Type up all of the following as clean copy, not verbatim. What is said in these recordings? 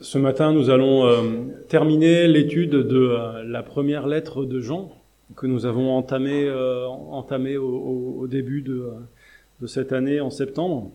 Ce matin, nous allons terminer l'étude de la première lettre de Jean que nous avons entamée au début de cette année en septembre.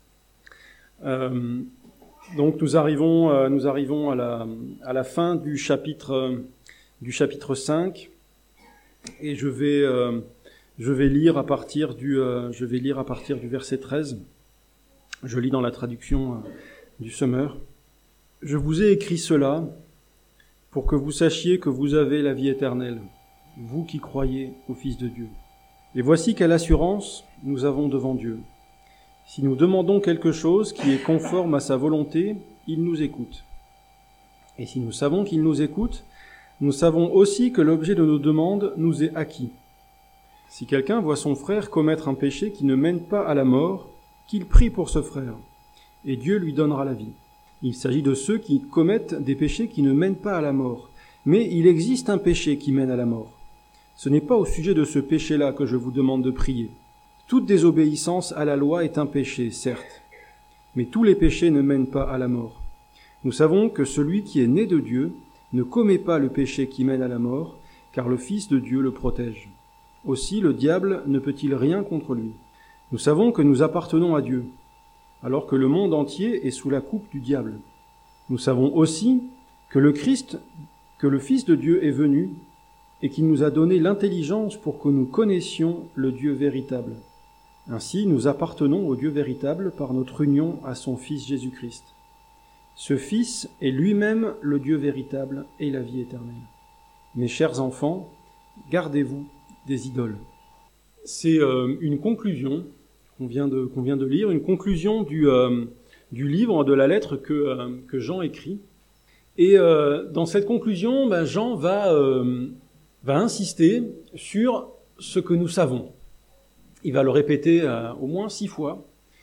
Donc nous arrivons à la fin du chapitre 5 et je vais lire à partir du verset 13. Je lis dans la traduction du Semeur. Je vous ai écrit cela pour que vous sachiez que vous avez la vie éternelle, vous qui croyez au Fils de Dieu. Et voici quelle assurance nous avons devant Dieu. Si nous demandons quelque chose qui est conforme à sa volonté, il nous écoute. Et si nous savons qu'il nous écoute, nous savons aussi que l'objet de nos demandes nous est acquis. Si quelqu'un voit son frère commettre un péché qui ne mène pas à la mort, qu'il prie pour ce frère, et Dieu lui donnera la vie. Il s'agit de ceux qui commettent des péchés qui ne mènent pas à la mort. Mais il existe un péché qui mène à la mort. Ce n'est pas au sujet de ce péché-là que je vous demande de prier. Toute désobéissance à la loi est un péché, certes, mais tous les péchés ne mènent pas à la mort. Nous savons que celui qui est né de Dieu ne commet pas le péché qui mène à la mort, car le Fils de Dieu le protège. Aussi le diable ne peut-il rien contre lui. Nous savons que nous appartenons à Dieu, alors que le monde entier est sous la coupe du diable. Nous savons aussi que le Christ, que le Fils de Dieu est venu, et qu'il nous a donné l'intelligence pour que nous connaissions le Dieu véritable. Ainsi, nous appartenons au Dieu véritable par notre union à son Fils Jésus-Christ. Ce Fils est lui-même le Dieu véritable et la vie éternelle. Mes chers enfants, gardez-vous des idoles. C'est une conclusion qu'on vient de lire, une conclusion du livre, de la lettre que Jean écrit. Et dans cette conclusion, Jean va insister sur ce que nous savons. Il va le répéter au moins 6 fois.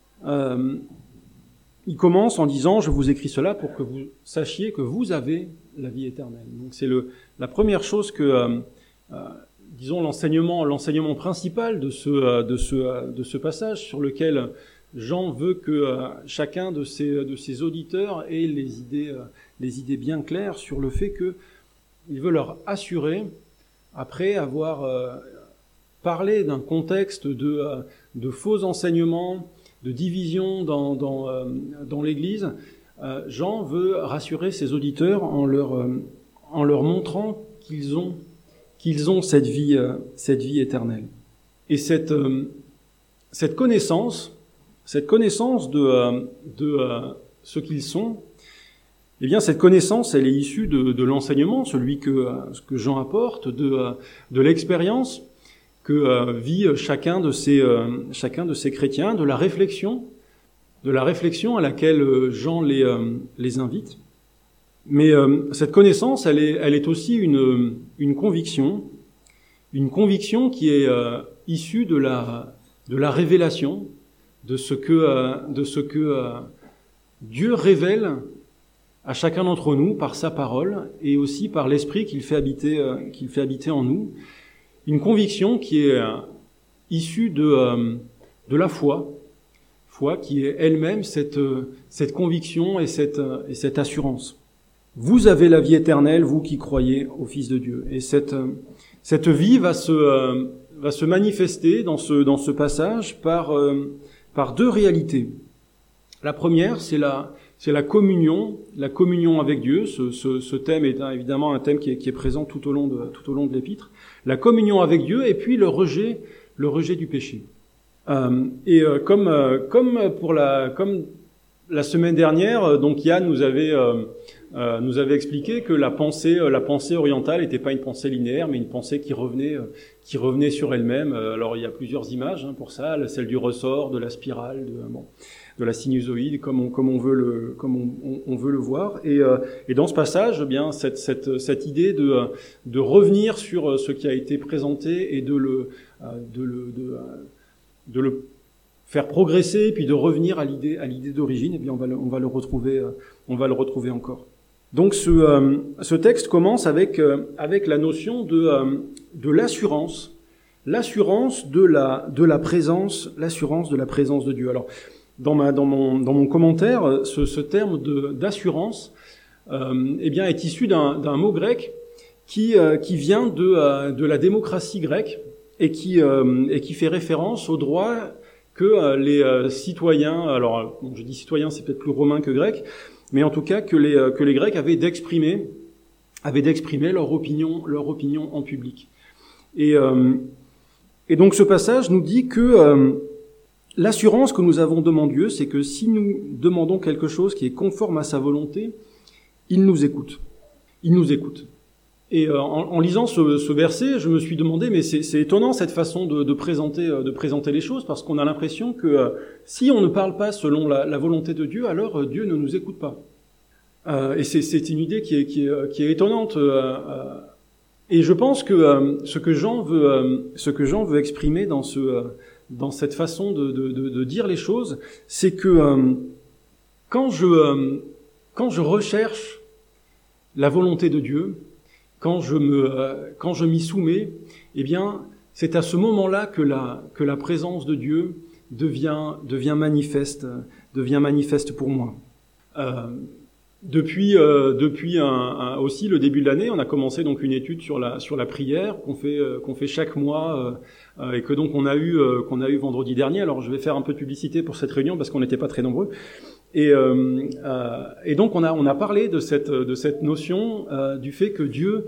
Il commence en disant « Je vous écris cela pour que vous sachiez que vous avez la vie éternelle ». Donc c'est la première chose que, disons, l'enseignement principal de ce passage sur lequel Jean veut que chacun de ses auditeurs ait les idées bien claires sur le fait qu'il veut leur assurer, après avoir parlé d'un contexte de faux enseignements, de division dans l'Église, Jean veut rassurer ses auditeurs en leur montrant qu'ils ont cette vie éternelle. Et cette connaissance de ce qu'ils sont, eh bien cette connaissance, elle est issue de l'enseignement, celui que Jean apporte, de l'expérience que vit chacun de ces chrétiens, de la réflexion à laquelle Jean les invite. Mais cette connaissance, elle est aussi une conviction qui est issue de la révélation, de ce que Dieu révèle à chacun d'entre nous par sa parole et aussi par l'esprit qu'il fait habiter en nous. Une conviction qui est issue de la foi qui est elle-même cette conviction et cette assurance. Vous avez la vie éternelle, vous qui croyez au Fils de Dieu. Et cette vie va se manifester dans ce passage par 2 réalités. La première, c'est la communion avec Dieu. Ce thème est évidemment un thème qui est présent tout au long de l'épître. La communion avec Dieu et puis le rejet du péché. Comme la semaine dernière, donc Yann nous avait expliqué que la pensée orientale n'était pas une pensée linéaire, mais une pensée qui revenait sur elle-même. Alors il y a plusieurs images pour ça, celle du ressort, de la spirale, de la sinusoïde, comme on veut le voir. Et dans ce passage, eh bien cette idée de revenir sur ce qui a été présenté et de le faire progresser, puis de revenir à l'idée d'origine, eh bien on va le retrouver encore. Donc ce texte commence avec la notion de l'assurance de la présence de Dieu. Alors dans mon commentaire, ce terme d'assurance eh bien, est issu d'un mot grec qui vient de la démocratie grecque et qui fait référence au droit que les citoyens, alors bon, je dis citoyens, c'est peut-être plus romain que grec, mais en tout cas que les Grecs avaient d'exprimer leur opinion en public. Et donc ce passage nous dit que l'assurance que nous avons devant Dieu, c'est que si nous demandons quelque chose qui est conforme à sa volonté, il nous écoute. Il nous écoute. Et en lisant ce verset, je me suis demandé, mais c'est étonnant cette façon de présenter les choses, parce qu'on a l'impression que si on ne parle pas selon la volonté de Dieu, alors Dieu ne nous écoute pas. Et c'est une idée qui est étonnante. Et je pense que ce que Jean veut exprimer dans cette façon de dire les choses, c'est que quand je recherche la volonté de Dieu, quand je m'y soumets, eh bien, c'est à ce moment-là que la présence de Dieu devient manifeste pour moi. Depuis aussi le début de l'année, on a commencé donc une étude sur la prière qu'on fait chaque mois et que donc qu'on a eu vendredi dernier. Alors je vais faire un peu de publicité pour cette réunion parce qu'on n'était pas très nombreux. Et donc on a parlé de cette notion du fait que Dieu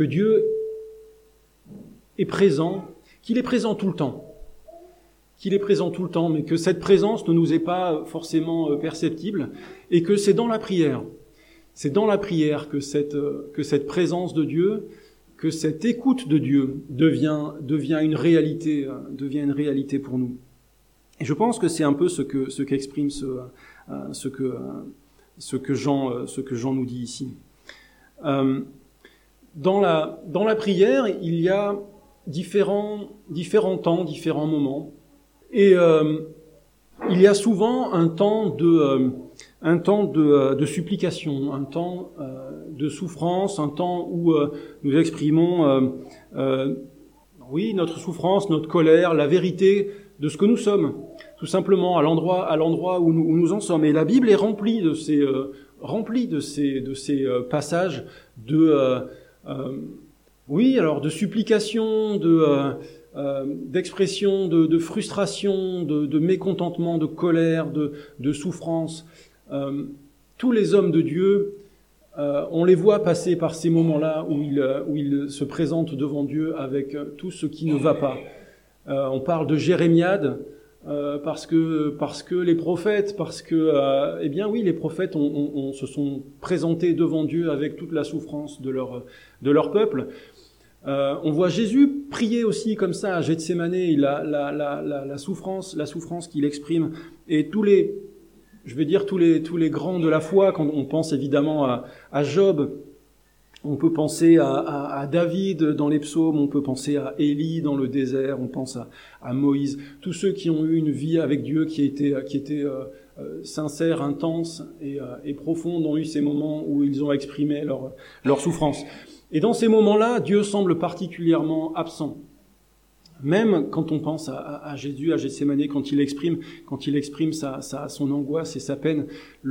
est présent, qu'il est présent tout le temps. Qu'il est présent tout le temps, mais que cette présence ne nous est pas forcément perceptible, et que c'est dans la prière que cette présence de Dieu, que cette écoute de Dieu devient une réalité pour nous. Et je pense que c'est un peu ce qu'exprime ce que Jean nous dit ici. Dans la prière, il y a différents temps, différents moments. Et il y a souvent un temps de supplication, un temps de souffrance, un temps où nous exprimons notre souffrance, notre colère, la vérité de ce que nous sommes, tout simplement à l'endroit où nous en sommes. Et la Bible est remplie de ces passages de supplication, d'expression, de frustration, de mécontentement, de colère, de souffrance. Tous les hommes de Dieu, on les voit passer par ces moments-là où ils se présentent devant Dieu avec tout ce qui ne va pas. On parle de Jérémiade parce que les prophètes, les prophètes se sont présentés devant Dieu avec toute la souffrance de leur peuple. On voit Jésus prier aussi comme ça à Gethsémane, la souffrance qu'il exprime, et tous les grands de la foi. Quand on pense évidemment à Job, on peut penser à David dans les psaumes, on peut penser à Élie dans le désert, on pense à Moïse, tous ceux qui ont eu une vie avec Dieu qui était sincère, intense et profonde, ont eu ces moments où ils ont exprimé leur souffrance. Et dans ces moments-là, Dieu semble particulièrement absent. Même quand on pense à Jésus, à Gethsémane, quand il exprime son angoisse et sa peine,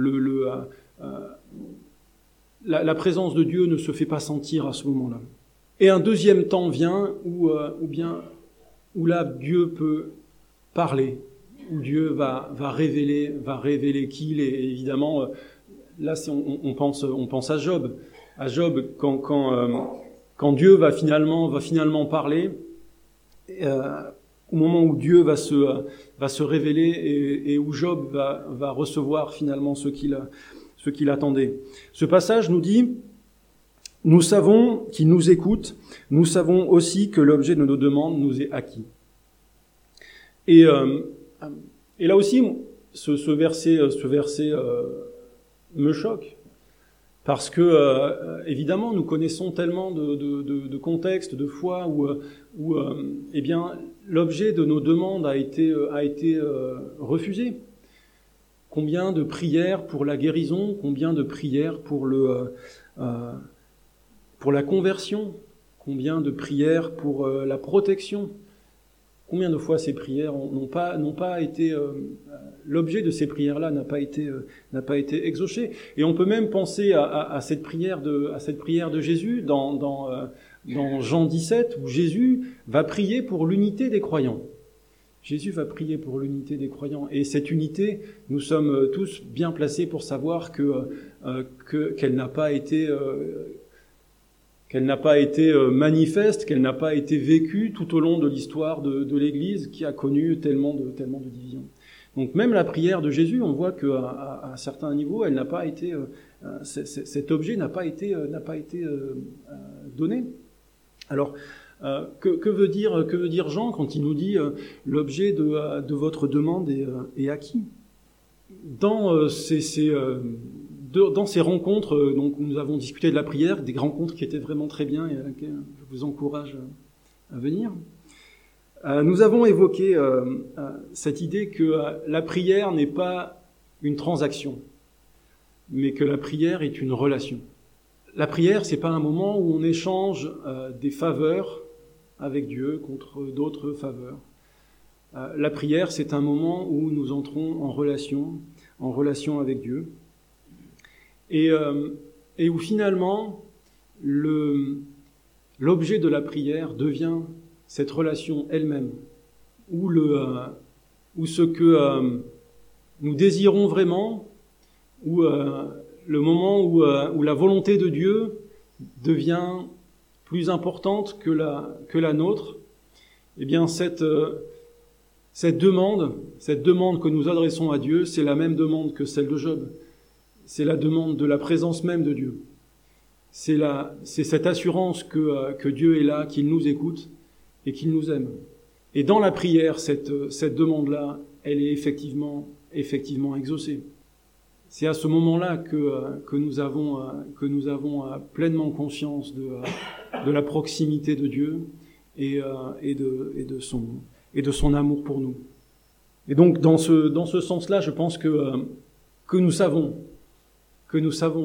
la présence de Dieu ne se fait pas sentir à ce moment-là. Et un deuxième temps vient où là Dieu peut parler, où Dieu va révéler qui il est. Et évidemment, là on pense à Job. À Job, quand Dieu va finalement parler, au moment où Dieu va se révéler et où Job va recevoir finalement ce qu'il attendait. Ce passage nous dit: nous savons qu'il nous écoute, nous savons aussi que l'objet de nos demandes nous est acquis. Et là aussi, ce verset me choque. Parce que évidemment, nous connaissons tellement de contextes, de fois où l'objet de nos demandes a été refusé. Combien de prières pour la guérison, combien de prières pour la conversion, combien de prières pour la protection, Combien de fois ces prières n'ont pas été l'objet de ces prières-là n'a pas été exaucé. Et on peut même penser à cette prière de Jésus dans Jean 17, où Jésus va prier pour l'unité des croyants. Jésus va prier pour l'unité des croyants. Et cette unité, nous sommes tous bien placés pour savoir qu'elle n'a pas été manifeste, qu'elle n'a pas été vécue tout au long de l'histoire de l'Église, qui a connu tellement de divisions. Donc même la prière de Jésus, on voit qu'à un certain niveau, elle n'a pas été, cet objet n'a pas été donné. Alors, que veut dire Jean quand il nous dit l'objet de votre demande est acquis? Dans ces rencontres, donc nous avons discuté de la prière, des rencontres qui étaient vraiment très bien et à laquelle je vous encourage à venir. Nous avons évoqué cette idée que la prière n'est pas une transaction, mais que la prière est une relation. La prière, c'est pas un moment où on échange des faveurs avec Dieu contre d'autres faveurs. La prière, c'est un moment où nous entrons en relation avec Dieu, et où finalement l'objet de la prière devient cette relation elle-même, où ce que nous désirons vraiment, où le moment où la volonté de Dieu devient plus importante que la nôtre, eh bien cette demande que nous adressons à Dieu, c'est la même demande que celle de Job. C'est la demande de la présence même de Dieu. C'est cette assurance que Dieu est là, qu'il nous écoute et qu'il nous aime. Et dans la prière, cette demande-là, elle est effectivement exaucée. C'est à ce moment-là que nous avons pleinement conscience de la proximité de Dieu et de son amour pour nous. Et donc dans ce sens-là, je pense que nous savons que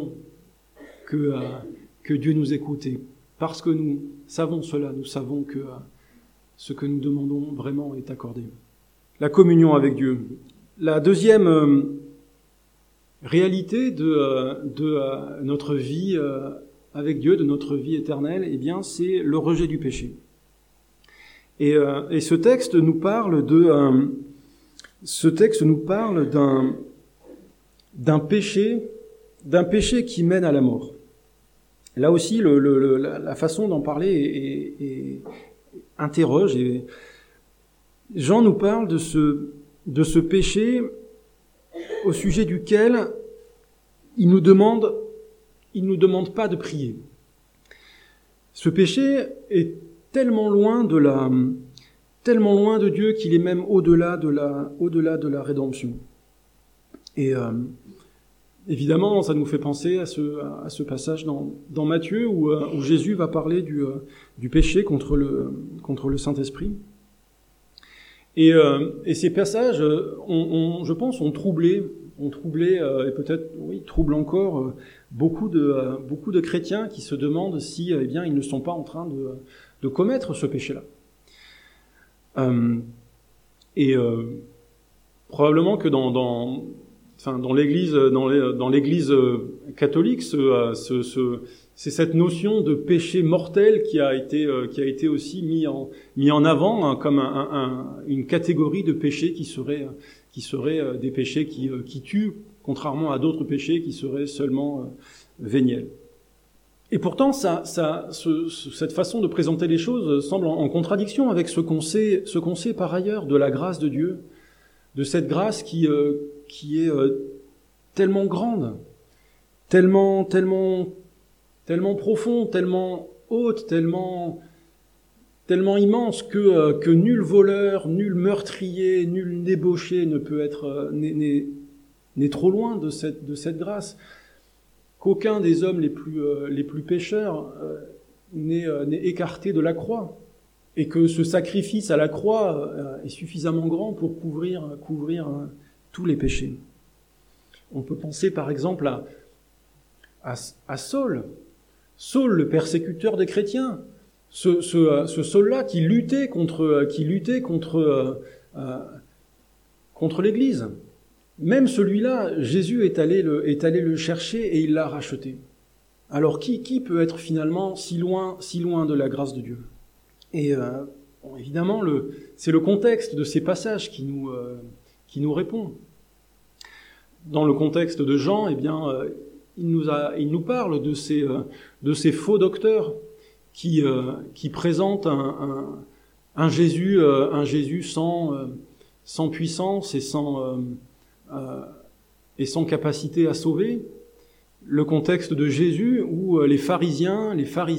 Dieu nous écoute, et parce que nous savons cela, nous savons que ce que nous demandons vraiment est accordé. La communion avec Dieu. La deuxième réalité de notre vie avec Dieu, de notre vie éternelle, eh bien, c'est le rejet du péché. Et ce texte nous parle d'un péché qui mène à la mort. Là aussi, la façon d'en parler interroge. Et Jean nous parle de ce péché au sujet duquel il nous demande pas de prier. Ce péché est tellement loin de Dieu qu'il est même au-delà de la rédemption. Et évidemment, ça nous fait penser à ce passage dans Matthieu où Jésus va parler du péché contre le Saint-Esprit. Et ces passages, je pense, ont troublé et peut-être troublent encore beaucoup de chrétiens qui se demandent si ils ne sont pas en train de commettre ce péché-là. Probablement que dans l'Église catholique, c'est cette notion de péché mortel qui a été aussi mis en avant comme une catégorie de péchés qui serait des péchés qui tuent, contrairement à d'autres péchés qui seraient seulement véniels. Et pourtant, cette façon de présenter les choses semble en contradiction avec ce qu'on sait par ailleurs de la grâce de Dieu, de cette grâce qui est tellement grande, tellement profonde, tellement haute, tellement immense que nul voleur, nul meurtrier, nul débauché ne peut être n'est trop loin de cette grâce. Qu'aucun des hommes les plus pécheurs n'est écarté de la croix, et que ce sacrifice à la croix est suffisamment grand pour couvrir tous les péchés. On peut penser par exemple à Saul, le persécuteur des chrétiens, ce Saul-là qui luttait contre l'Église. Même celui-là, Jésus est allé le chercher et il l'a racheté. Alors qui peut être finalement si loin de la grâce de Dieu? Et évidemment, c'est le contexte de ces passages qui nous répond. Dans le contexte de Jean, eh bien, il nous parle de ces faux docteurs qui présentent un Jésus sans puissance et sans capacité à sauver. Le contexte de Jésus où les pharisiens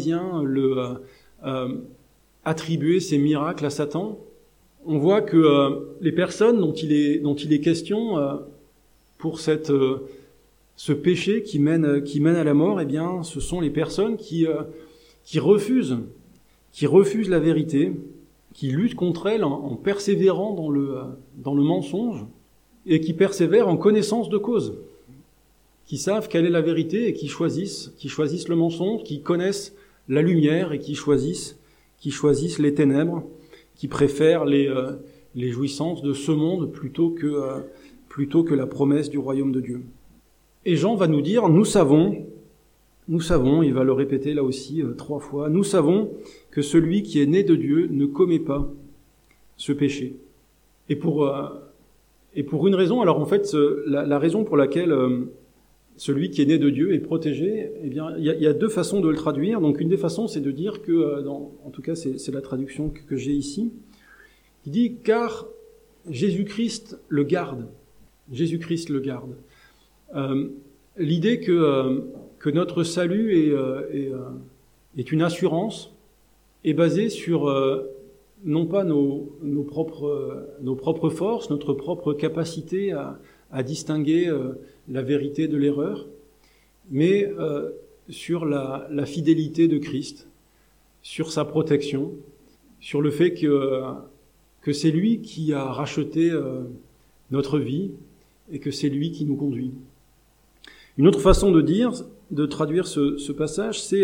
attribuaient ces miracles à Satan. On voit que les personnes dont il est question pour ce péché qui mène à la mort, eh bien, ce sont les personnes qui refusent la vérité, qui luttent contre elle en persévérant dans le mensonge et qui persévèrent en connaissance de cause, qui savent quelle est la vérité et qui choisissent le mensonge, qui connaissent la lumière et qui choisissent les ténèbres, qui préfèrent les jouissances de ce monde plutôt que la promesse du royaume de Dieu. Et Jean va nous dire, nous savons, il va le répéter là aussi 3 fois, nous savons que celui qui est né de Dieu ne commet pas ce péché. Et pour une raison, alors en fait, la raison pour laquelle celui qui est né de Dieu est protégé, eh bien, il y a 2 façons de le traduire. Donc une des façons, c'est de dire que, en tout cas c'est la traduction que j'ai ici, qui dit « car Jésus-Christ le garde ». Jésus-Christ le garde. L'idée que notre salut est une assurance est basée sur non pas nos propres forces, notre propre capacité à distinguer la vérité de l'erreur, mais sur la fidélité de Christ, sur sa protection, sur le fait que c'est lui qui a racheté notre vie et que c'est lui qui nous conduit. Une autre façon de traduire ce passage, c'est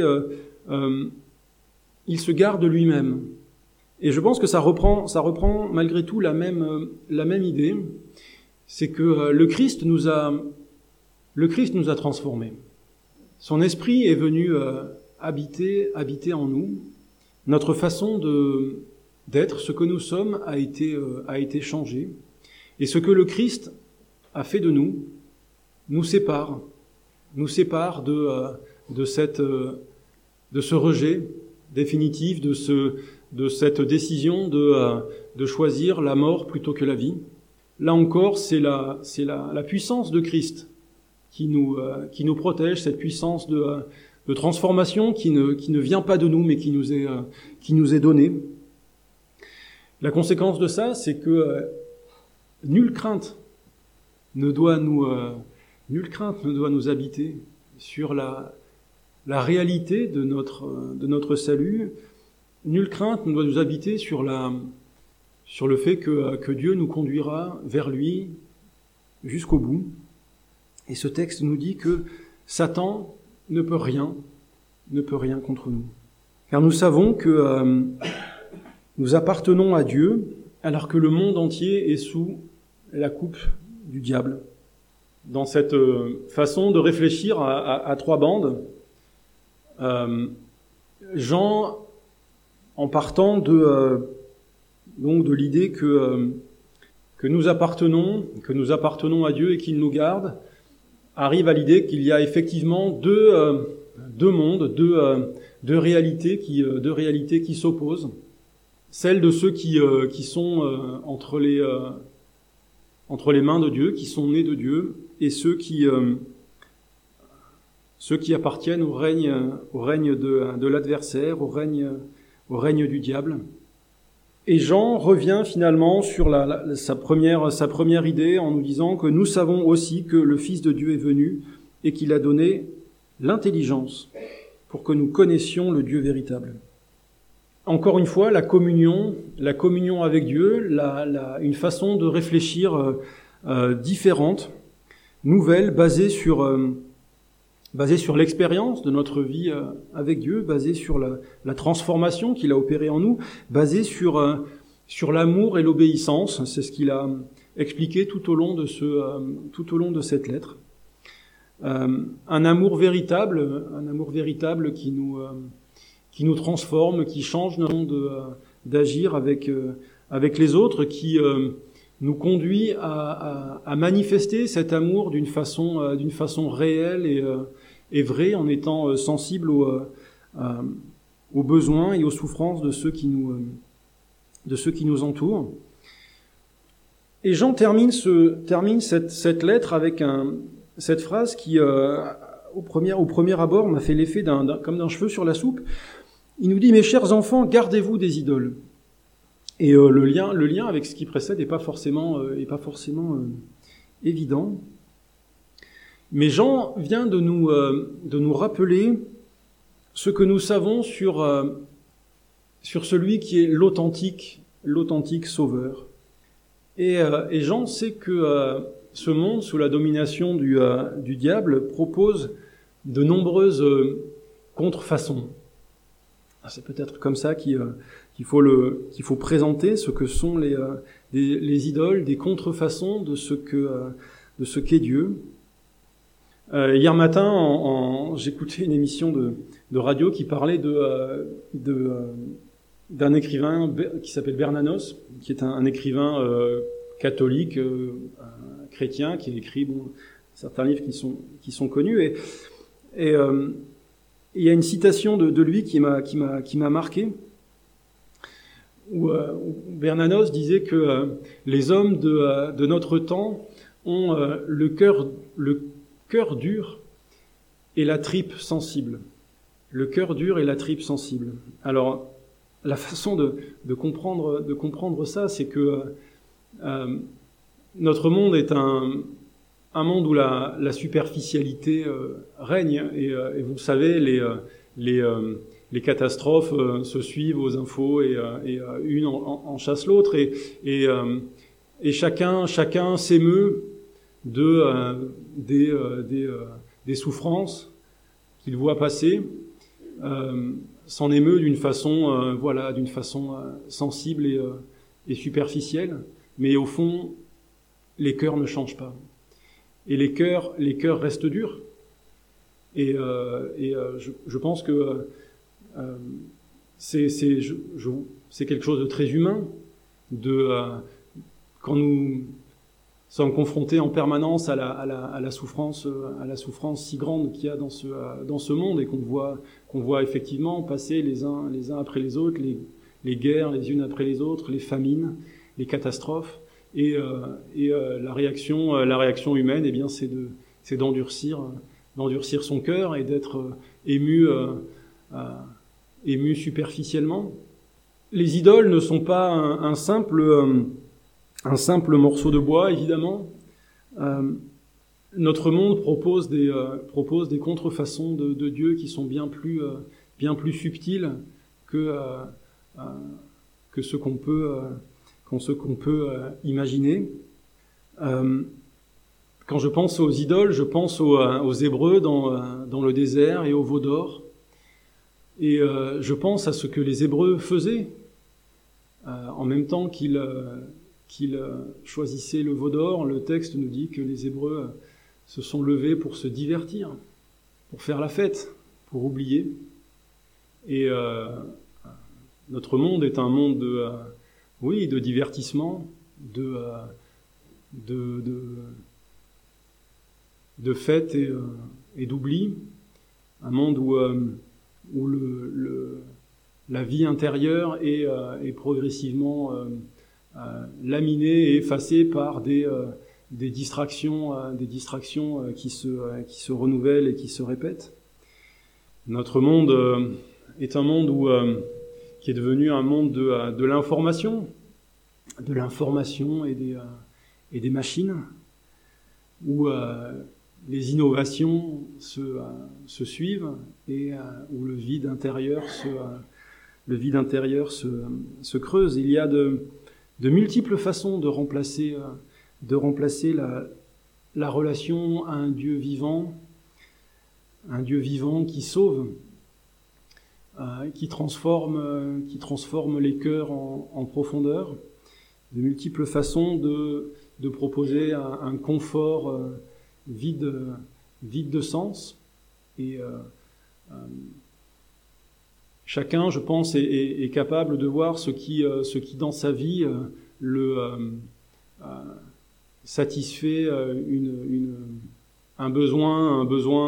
il se garde lui-même. Et je pense que ça reprend malgré tout la même idée, c'est que le Christ nous a transformés. Son esprit est venu habiter en nous. Notre façon d'être, ce que nous sommes, a été changé. Et ce que le Christ a fait de nous nous sépare de ce rejet définitif, de cette décision de choisir la mort plutôt que la vie. Là encore, c'est la puissance de Christ qui nous protège, cette puissance de transformation qui ne vient pas de nous, mais qui nous est donnée. La conséquence de ça, c'est que nulle crainte ne doit nous habiter sur la réalité de notre salut. Nulle crainte ne doit nous habiter sur le fait que Dieu nous conduira vers lui jusqu'au bout. Et ce texte nous dit que Satan ne peut rien contre nous. Car nous savons que nous appartenons à Dieu alors que le monde entier est sous la coupe du diable. Dans cette façon de réfléchir à 3 bandes, Jean, en partant de l'idée que nous appartenons à Dieu et qu'il nous garde, arrive à l'idée qu'il y a effectivement deux mondes, deux réalités qui s'opposent. Celle de ceux qui sont entre les mains de Dieu, qui sont nés de Dieu, et ceux qui appartiennent au règne de l'adversaire, au règne du diable. Et Jean revient finalement sur sa première idée en nous disant que nous savons aussi que le Fils de Dieu est venu et qu'il a donné l'intelligence pour que nous connaissions le Dieu véritable. Encore une fois, la communion avec Dieu, une façon de réfléchir différente, nouvelle, basée sur basé sur l'expérience de notre vie avec Dieu, basé sur la transformation qu'il a opérée en nous, basé sur l'amour et l'obéissance. C'est ce qu'il a expliqué tout au long de cette lettre. Un amour véritable qui nous transforme, qui change notre monde d'agir avec les autres, qui nous conduit à manifester cet amour d'une façon réelle et vraie, en étant sensible aux besoins et aux souffrances de ceux qui nous entourent. Et Jean termine cette lettre avec cette phrase qui, au premier abord, m'a fait l'effet comme d'un cheveu sur la soupe. Il nous dit « Mes chers enfants, gardez-vous des idoles ». Et le lien avec ce qui précède n'est pas forcément évident. Mais Jean vient de nous rappeler ce que nous savons sur celui qui est l'authentique sauveur. Et Jean sait que ce monde, sous la domination du diable, propose de nombreuses contrefaçons. C'est peut-être comme ça qu'il faut présenter ce que sont les idoles, des contrefaçons de ce qu'est Dieu. Hier matin, j'écoutais une émission de radio qui parlait d'un écrivain qui s'appelle Bernanos, qui est un écrivain catholique, chrétien, qui a écrit certains livres qui sont connus. Et il y a une citation de lui qui m'a marqué, où Bernanos disait que les hommes de notre temps ont le cœur dur et la tripe sensible. Le cœur dur et la tripe sensible. Alors, la façon de comprendre ça, c'est que notre monde est un monde où la superficialité règne, et vous le savez, les catastrophes se suivent aux infos, et une en chasse l'autre, et chacun s'émeut des souffrances qu'il voit passer, s'en émeut d'une façon sensible et superficielle, mais au fond, les cœurs ne changent pas. Et les cœurs restent durs. Et je pense que c'est quelque chose de très humain, quand nous sommes confrontés en permanence à la souffrance si grande qu'il y a dans ce monde, et qu'on voit effectivement passer les uns après les autres, les guerres les unes après les autres, les famines, les catastrophes. Et la réaction humaine, eh bien, c'est d'endurcir son cœur et d'être ému superficiellement. Les idoles ne sont pas un simple morceau de bois, évidemment. Notre monde propose des contrefaçons de Dieu qui sont bien plus subtiles que ce qu'on peut imaginer. Quand je pense aux idoles, je pense aux Hébreux dans le désert et au veau d'or. Et je pense à ce que les Hébreux faisaient en même temps qu'ils choisissaient le veau d'or. Le texte nous dit que les Hébreux se sont levés pour se divertir, pour faire la fête, pour oublier. Et notre monde est un monde de divertissement, de fête et d'oubli, un monde où la vie intérieure est progressivement laminée et effacée par des distractions qui se renouvellent et qui se répètent. Notre monde est un monde qui est devenu un monde de l'information et des machines, où les innovations se suivent et où le vide intérieur se creuse. Il y a de multiples façons de remplacer la relation à un Dieu vivant, un Dieu vivant qui sauve, qui transforme les cœurs en profondeur, de multiples façons de proposer un confort vide de sens. Et chacun, je pense, est capable de voir ce qui dans sa vie satisfait un besoin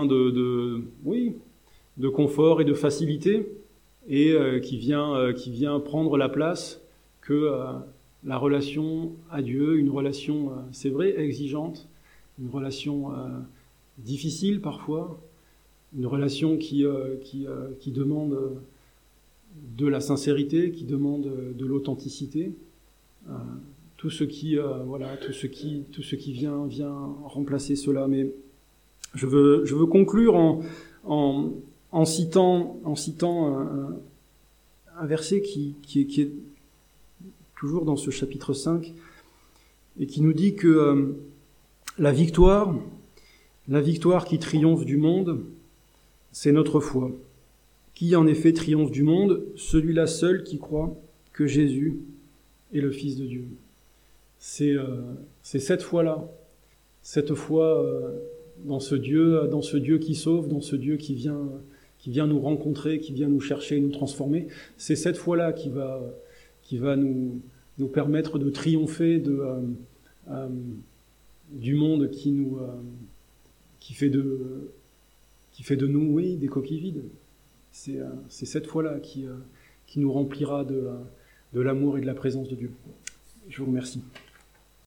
de confort et de facilité, et qui vient prendre la place que la relation à Dieu, une relation, c'est vrai, exigeante, une relation difficile parfois, une relation qui demande de la sincérité, qui demande de l'authenticité, tout ce qui vient remplacer cela. Mais je veux conclure en citant un verset qui est toujours dans ce chapitre 5 et qui nous dit que la victoire qui triomphe du monde, c'est notre foi. Qui en effet triomphe du monde? Celui-là seul qui croit que Jésus est le Fils de Dieu. C'est cette foi-là, cette foi dans ce Dieu qui sauve, dans ce Dieu qui vient nous rencontrer, qui vient nous chercher, nous transformer. C'est cette foi-là qui va nous permettre de triompher du monde qui fait de nous, oui, des coquilles vides. C'est cette foi-là qui nous remplira de l'amour et de la présence de Dieu. Je vous remercie.